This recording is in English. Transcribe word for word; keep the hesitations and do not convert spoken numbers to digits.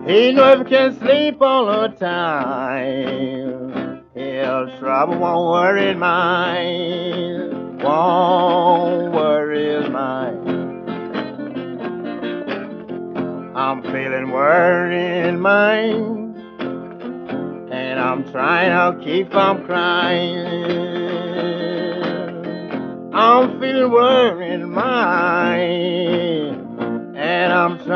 He never can sleep all the time. His trouble won't worry his mind. Won't worry his mind. I'm feeling worried in mind, and I'm trying to keep from crying. I'm feeling worried in mind, and I'm trying.